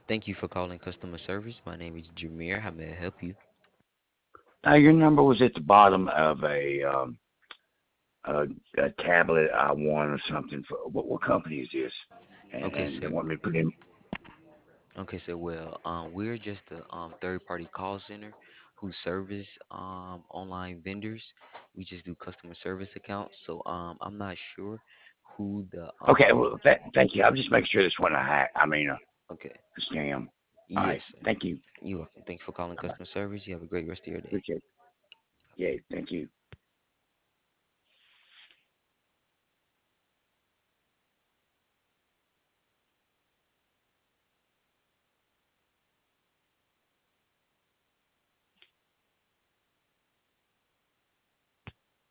Thank you for calling customer service. My name is Jameer. How may I help you? Your number was at the bottom of a, a tablet I won or something. For what company is this? Okay, And they sir. want me to put in. Okay, so we're just a third-party call center who service online vendors. We just do customer service accounts. So I'm not sure who the Okay, well, thank you. I'll just make sure this wasn't a hack. I mean, Okay, a scam. All right, yes, sir. thank you. You're welcome. Thanks for calling customer service. You have a great rest of your day. Appreciate it. Yeah, thank you.